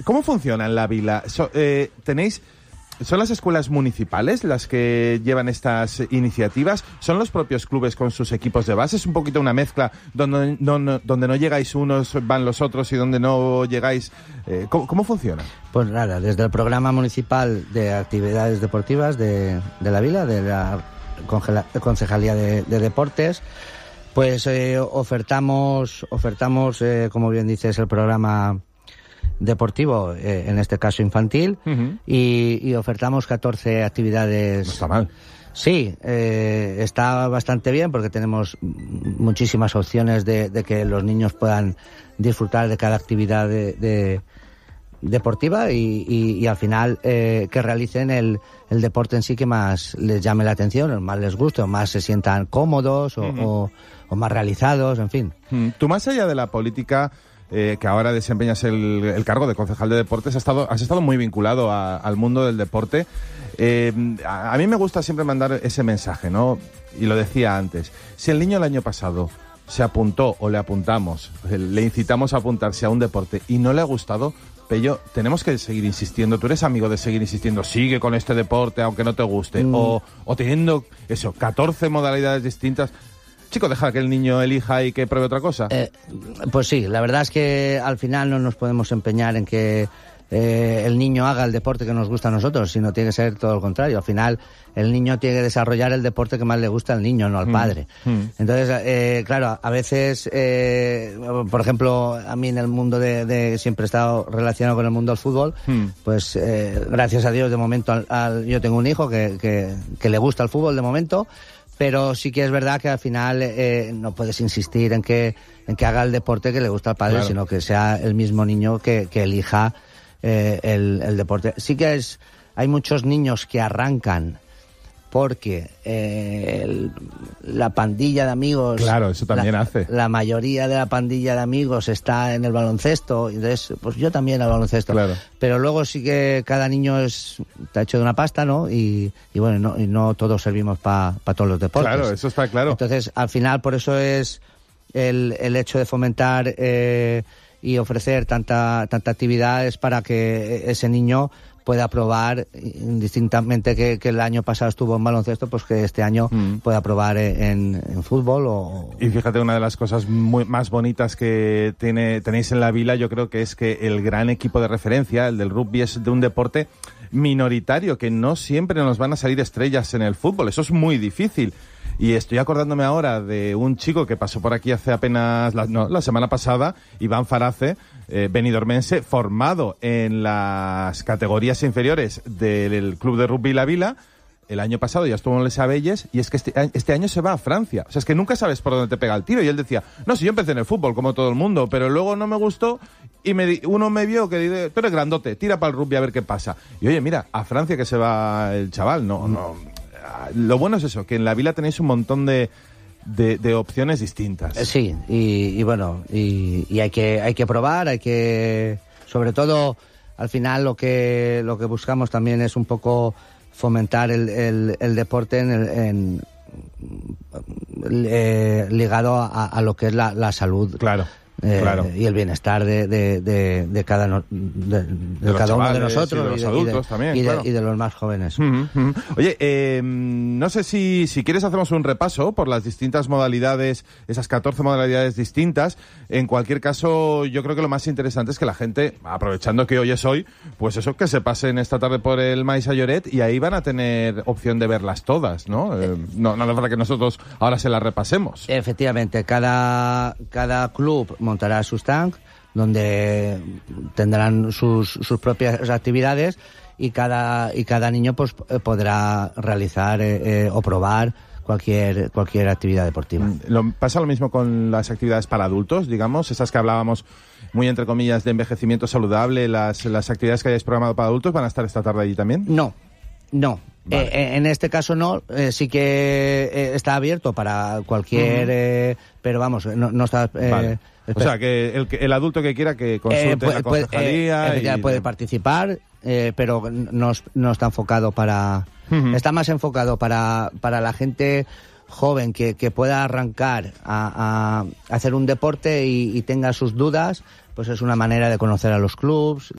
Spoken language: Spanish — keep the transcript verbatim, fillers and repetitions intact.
¿Cómo funciona en la vila? So, eh, ¿Tenéis... ¿Son las escuelas municipales las que llevan estas iniciativas? ¿Son los propios clubes con sus equipos de base? ¿Es un poquito una mezcla donde no, no, donde no llegáis unos, van los otros y donde no llegáis? Eh, ¿cómo, ¿Cómo funciona? Pues nada, desde el programa municipal de actividades deportivas de, de la vila, de la Congela, Concejalía de, de Deportes, pues eh, ofertamos, ofertamos eh, como bien dices, el programa deportivo, eh, en este caso infantil, uh-huh. y, y ofertamos catorce actividades. No está mal. Sí, eh, está bastante bien porque tenemos muchísimas opciones de, de que los niños puedan disfrutar de cada actividad de, de, deportiva y, y, y al final eh, que realicen el, el deporte en sí que más les llame la atención, o más les guste, o más se sientan cómodos, o, uh-huh. o, o más realizados, en fin. Uh-huh. Tú, más allá de la política, Eh, que ahora desempeñas el, el cargo de concejal de deportes, has estado, has estado muy vinculado a, al mundo del deporte. Eh, a, a mí me gusta siempre mandar ese mensaje, ¿no? Y lo decía antes. Si el niño el año pasado se apuntó o le apuntamos, le incitamos a apuntarse a un deporte y no le ha gustado, Pello, tenemos que seguir insistiendo. Tú eres amigo de seguir insistiendo, sigue con este deporte aunque no te guste, mm. o, o teniendo eso, catorce modalidades distintas. Chico, deja que el niño elija y que pruebe otra cosa. Eh, pues sí, la verdad es que al final no nos podemos empeñar en que eh, el niño haga el deporte que nos gusta a nosotros, sino tiene que ser todo lo contrario. Al final el niño tiene que desarrollar el deporte que más le gusta al niño, no al padre. Mm, mm. Entonces, eh, claro, a veces, eh, por ejemplo, a mí en el mundo de, de siempre he estado relacionado con el mundo del fútbol, mm. pues eh, gracias a Dios de momento al, al, yo tengo un hijo que, que, que le gusta el fútbol de momento. Pero sí que es verdad que al final eh, no puedes insistir en que en que haga el deporte que le gusta al padre, claro. sino que sea el mismo niño que, que elija eh, el, el deporte. Sí que es, hay muchos niños que arrancan porque eh, el, la pandilla de amigos... Claro, eso también la, hace. La mayoría de la pandilla de amigos está en el baloncesto, y entonces, pues yo también al baloncesto. Claro. Pero luego sí que cada niño es, está hecho de una pasta, ¿no? Y, y bueno, no, y no todos servimos para pa todos los deportes. Claro, eso está claro. Entonces, al final, por eso es el, el hecho de fomentar eh, y ofrecer tanta, tanta actividad es para que ese niño pueda probar, indistintamente que, que el año pasado estuvo en baloncesto, pues que este año mm. pueda probar en, en fútbol. O... Y fíjate, una de las cosas muy, más bonitas que tiene, tenéis en la vila, yo creo que es que el gran equipo de referencia, el del rugby, es de un deporte minoritario, que no siempre nos van a salir estrellas en el fútbol, eso es muy difícil. Y estoy acordándome ahora de un chico que pasó por aquí hace apenas, la, no, la semana pasada, Iván Farace, eh, benidormense, formado en las categorías inferiores del club de rugby La Vila. El año pasado ya estuvo en Les Abelles y es que este, este año se va a Francia. O sea, es que nunca sabes por dónde te pega el tiro. Y él decía, no, si yo empecé en el fútbol como todo el mundo, pero luego no me gustó y me, uno me vio que dice, tú eres grandote, tira para el rugby a ver qué pasa. Y oye, mira, a Francia que se va el chaval, no, no... Lo bueno es eso, que en la vila tenéis un montón de, de, de opciones distintas. Sí, y, y bueno, y, y hay que hay que probar, hay que, sobre todo, al final lo que lo que buscamos también es un poco fomentar el, el, el deporte en, el, en eh, ligado a, a lo que es la, la salud. Claro. Eh, claro. Y el bienestar de, de, de, de cada, no, de, de de cada uno de chavales, nosotros y de los y de, adultos y de, también, y, de, claro. y de los más jóvenes. Uh-huh, uh-huh. Oye, eh, no sé si, si quieres hacemos un repaso por las distintas modalidades, esas catorce modalidades distintas. En cualquier caso, yo creo que lo más interesante es que la gente, aprovechando que hoy es hoy, pues eso, que se pasen esta tarde por el Maíz a Lloret y ahí van a tener opción de verlas todas, ¿no? Eh, no, no hace falta que nosotros ahora se las repasemos. Efectivamente, cada, cada club montará su stand, donde tendrán sus, sus propias actividades y cada y cada niño pues podrá realizar eh, eh, o probar cualquier cualquier actividad deportiva. Lo, ¿Pasa lo mismo con las actividades para adultos, digamos, esas que hablábamos muy entre comillas de envejecimiento saludable, las, las actividades que hayáis programado para adultos van a estar esta tarde allí también? No, no. Vale. Eh, en este caso no, eh, sí que eh, está abierto para cualquier, uh-huh. eh, pero vamos, no, no está... Eh, vale. O sea, que el, el adulto que quiera que consulte eh, puede, la concejalía... Puede, eh, y... puede participar, eh, pero no, no está enfocado para... Uh-huh. Está más enfocado para, para la gente joven que, que pueda arrancar a, a hacer un deporte y, y tenga sus dudas, pues es una manera de conocer a los clubs,